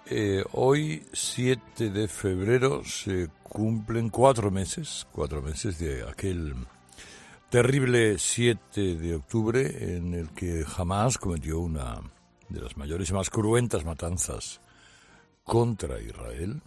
Hoy, 7 de febrero, se cumplen 4 meses de aquel terrible 7 de octubre en el que Hamás cometió una de las mayores y más cruentas matanzas contra Israel.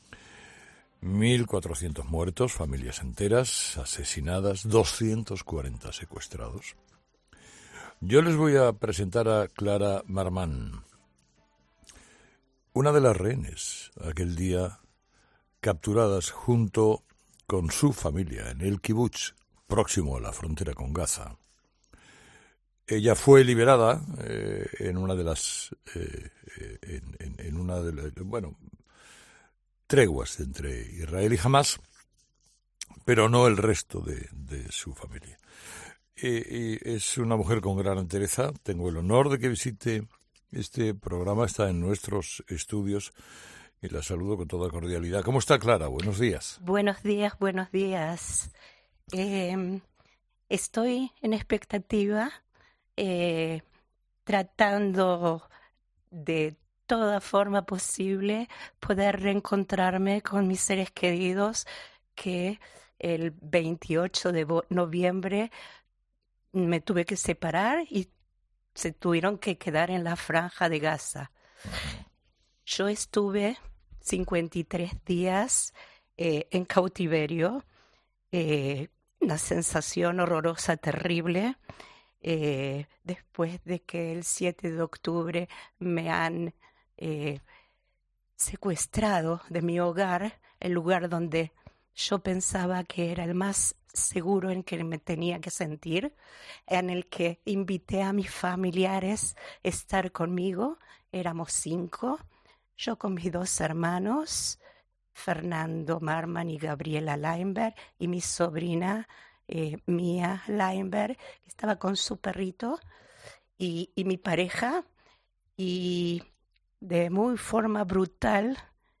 1.400 muertos, familias enteras asesinadas, 240 secuestrados. Yo les voy a presentar a Clara Marmán, una de las rehenes, aquel día capturadas junto con su familia en el kibutz, próximo a la frontera con Gaza. Ella fue liberada en una de las treguas entre Israel y Hamás, pero no el resto de su familia. Es una mujer con gran entereza. Tengo el honor de que visite este programa, está en nuestros estudios y la saludo con toda cordialidad. ¿Cómo está, Clara? Buenos días. Buenos días, buenos días. Estoy en expectativa, tratando de toda forma posible poder reencontrarme con mis seres queridos que el 28 de noviembre me tuve que separar y se tuvieron que quedar en la franja de Gaza. Yo estuve 53 días en cautiverio, una sensación horrorosa, terrible, después de que el 7 de octubre me han secuestrado de mi hogar, el lugar donde yo pensaba que era el más seguro en que me tenía que sentir, en el que invité a mis familiares a estar conmigo. Éramos 5, yo con mis 2 hermanos, Fernando Marman y Gabriela Leinberg, y mi sobrina Mía Leinberg, que estaba con su perrito, y mi pareja, y de muy forma brutal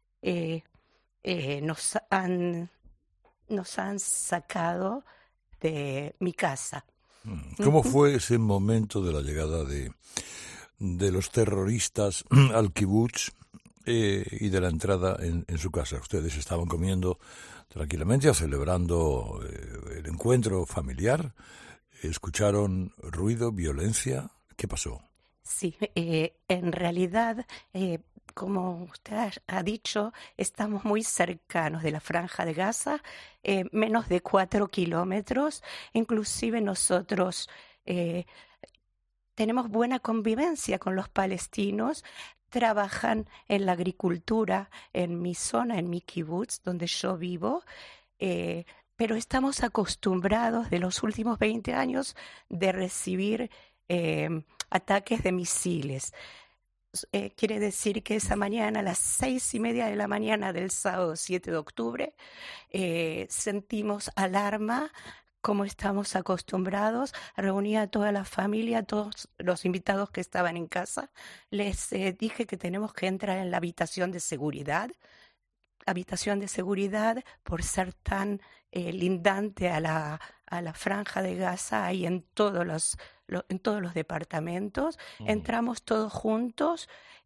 nos han sacado de mi casa. ¿Cómo fue ese momento de la llegada de los terroristas al kibutz y de la entrada en su casa? Ustedes estaban comiendo tranquilamente o celebrando el encuentro familiar. ¿Escucharon ruido, violencia? ¿Qué pasó? Sí, en realidad, como usted ha dicho, estamos muy cercanos de la Franja de Gaza, menos de 4 kilómetros. Inclusive nosotros tenemos buena convivencia con los palestinos. Trabajan en la agricultura en mi zona, en mi kibutz, donde yo vivo, pero estamos acostumbrados de los últimos 20 años de recibir ataques de misiles. Quiere decir que esa mañana, a las 6:30 de la mañana del sábado 7 de octubre, sentimos alarma, como estamos acostumbrados. Reuní a toda la familia, a todos los invitados que estaban en casa. Les dije que tenemos que entrar en la habitación de seguridad. Habitación de seguridad, por ser tan lindante a la Franja de Gaza, hay en todos los departamentos. Entramos todos juntos.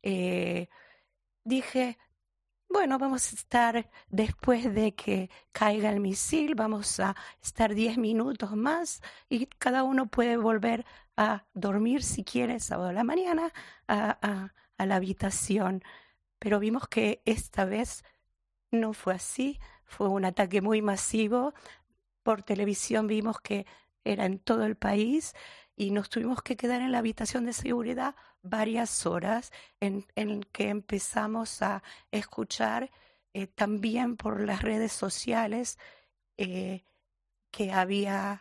Dije, bueno, vamos a estar, después de que caiga el misil, vamos a estar 10 minutos más y cada uno puede volver a dormir si quiere sábado a la mañana a la habitación. Pero vimos que esta vez no fue así, fue un ataque muy masivo. Por televisión vimos que era en todo el país y nos tuvimos que quedar en la habitación de seguridad varias horas en que empezamos a escuchar también por las redes sociales que había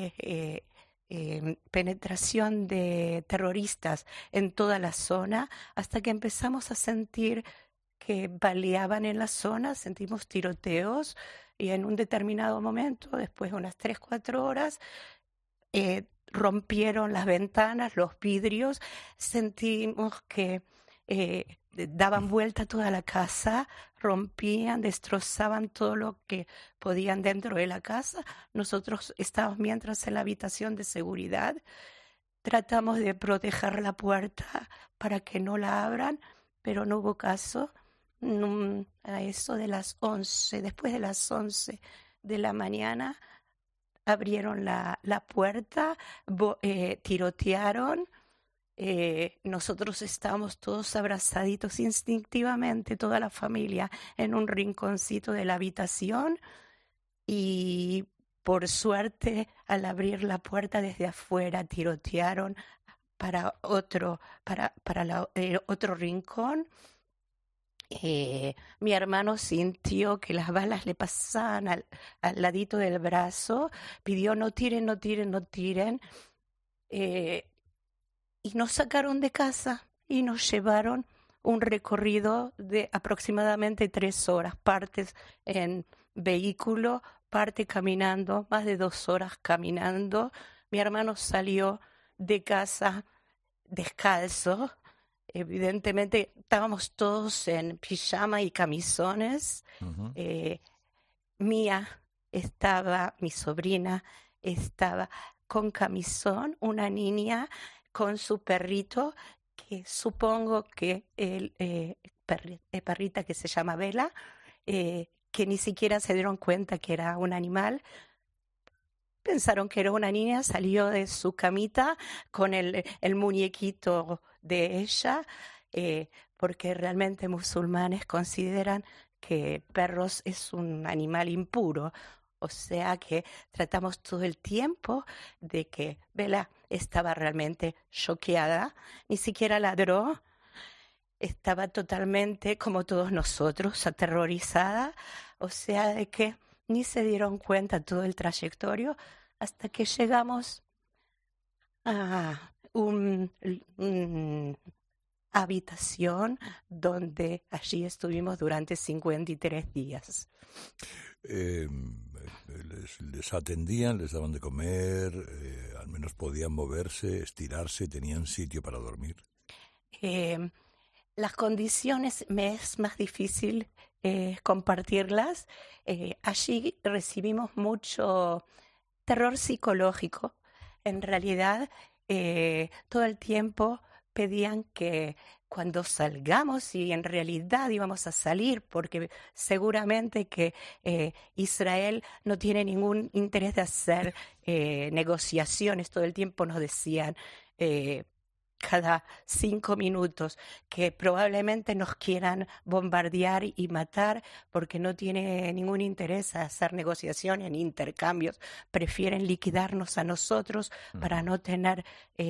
penetración de terroristas en toda la zona, hasta que empezamos a sentir que baleaban en la zona, sentimos tiroteos y en un determinado momento, después de unas 3-4 horas, rompieron las ventanas, los vidrios, sentimos que daban vuelta toda la casa, rompían, destrozaban todo lo que podían dentro de la casa. Nosotros estábamos mientras en la habitación de seguridad, tratamos de proteger la puerta para que no la abran, pero no hubo caso. a eso de las 11, después de las 11 de la mañana, abrieron la puerta, tirotearon. Nosotros estábamos todos abrazaditos instintivamente, toda la familia, en un rinconcito de la habitación, y por suerte, al abrir la puerta desde afuera, tirotearon para otro rincón. Mi hermano sintió que las balas le pasaban al ladito del brazo, pidió no tiren, no tiren, no tiren, y nos sacaron de casa y nos llevaron un recorrido de aproximadamente 3 horas, partes en vehículo, parte caminando, más de 2 horas caminando. Mi hermano salió de casa descalzo. Evidentemente estábamos todos en pijama y camisones. Ujú. Mi sobrina, estaba con camisón, una niña con su perrito, que supongo que perrita que se llama Bella, que ni siquiera se dieron cuenta que era un animal. Pensaron que era una niña, salió de su camita con el muñequito de ella, porque realmente musulmanes consideran que perros es un animal impuro. O sea que tratamos todo el tiempo de que Bella estaba realmente choqueada, ni siquiera ladró, estaba totalmente como todos nosotros, aterrorizada, o sea de que ni se dieron cuenta todo el trayectorio hasta que llegamos a una habitación donde allí estuvimos durante 53 días. Eh, les atendían, les daban de comer, al menos podían moverse, estirarse, tenían sitio para dormir. Las condiciones me es más difícil compartirlas. Allí recibimos mucho terror psicológico. En realidad, todo el tiempo pedían que cuando salgamos, y en realidad íbamos a salir, porque seguramente que Israel no tiene ningún interés de hacer negociaciones, todo el tiempo nos decían cada 5 minutos que probablemente nos quieran bombardear y matar, porque no tiene ningún interés a hacer negociaciones ni intercambios, prefieren liquidarnos a nosotros para no tener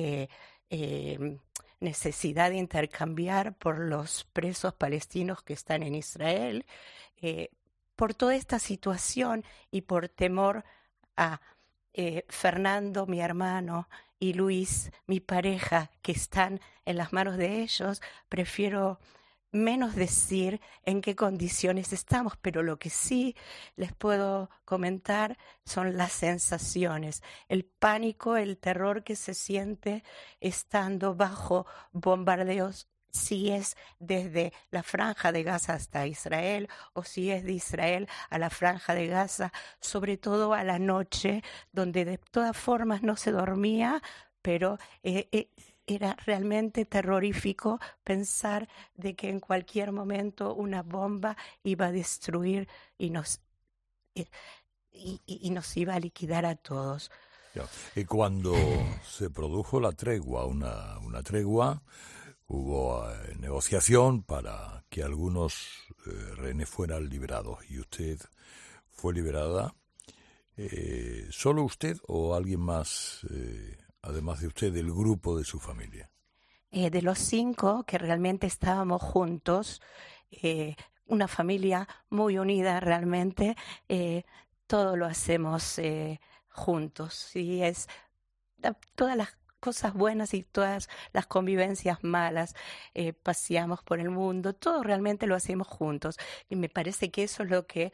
necesidad de intercambiar por los presos palestinos que están en Israel. Por toda esta situación y por temor a Fernando, mi hermano, y Luis, mi pareja, que están en las manos de ellos, prefiero menos decir en qué condiciones estamos, pero lo que sí les puedo comentar son las sensaciones, el pánico, el terror que se siente estando bajo bombardeos, si es desde la Franja de Gaza hasta Israel o si es de Israel a la Franja de Gaza, sobre todo a la noche, donde de todas formas no se dormía, pero era realmente terrorífico pensar de que en cualquier momento una bomba iba a destruir y nos iba a liquidar a todos. Ya. Y cuando se produjo la tregua, una tregua, hubo negociación para que algunos rehenes fueran liberados y usted fue liberada. ¿Solo usted o alguien más, además de usted, del grupo de su familia? De los 5 que realmente estábamos juntos, una familia muy unida realmente, todo lo hacemos juntos, y es todas las cosas buenas y todas las convivencias malas, paseamos por el mundo, todo realmente lo hacemos juntos, y me parece que eso es lo que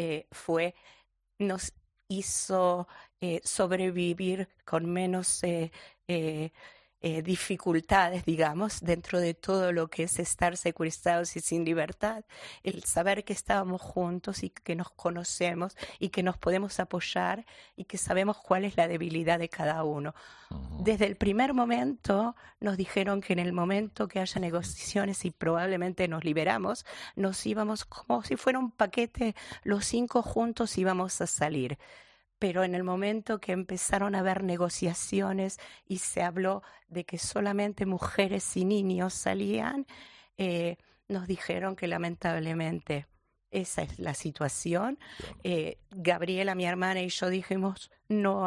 nos hizo sobrevivir con menos dificultades, digamos, dentro de todo lo que es estar secuestrados y sin libertad, el saber que estábamos juntos y que nos conocemos y que nos podemos apoyar y que sabemos cuál es la debilidad de cada uno. Desde el primer momento nos dijeron que en el momento que haya negociaciones y probablemente nos liberamos, nos íbamos como si fuera un paquete, los 5 juntos íbamos a salir. Pero en el momento que empezaron a haber negociaciones y se habló de que solamente mujeres y niños salían, nos dijeron que lamentablemente esa es la situación. Gabriela, mi hermana y yo dijimos, no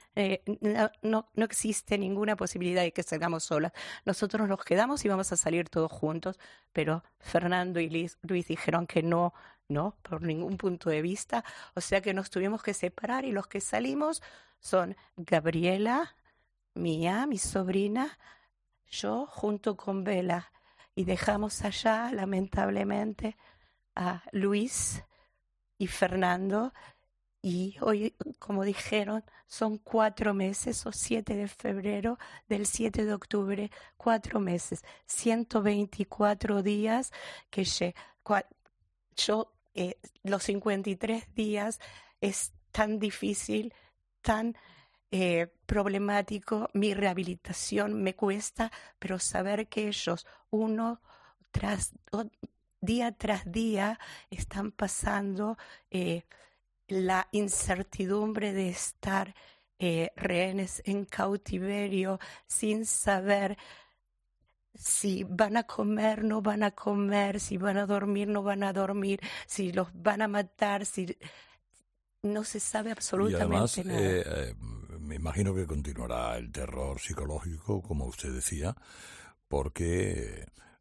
existe ninguna posibilidad de que salgamos solas. Nosotros nos quedamos y vamos a salir todos juntos, pero Fernando y Luis dijeron que no, por ningún punto de vista. O sea que nos tuvimos que separar y los que salimos son Gabriela, mía, mi sobrina, yo junto con Bela. Y dejamos allá, lamentablemente, a Luis y Fernando. Y hoy, como dijeron, son 4 meses, o 7 de febrero, del 7 de octubre, 4 meses, 124 días que yo, los 53 días es tan difícil, tan problemático, mi rehabilitación me cuesta, pero saber que ellos día tras día están pasando la incertidumbre de estar rehenes en cautiverio sin saber si van a comer, no van a comer, si van a dormir, no van a dormir, si los van a matar, si no se sabe absolutamente y además, nada. Me imagino que continuará el terror psicológico, como usted decía, porque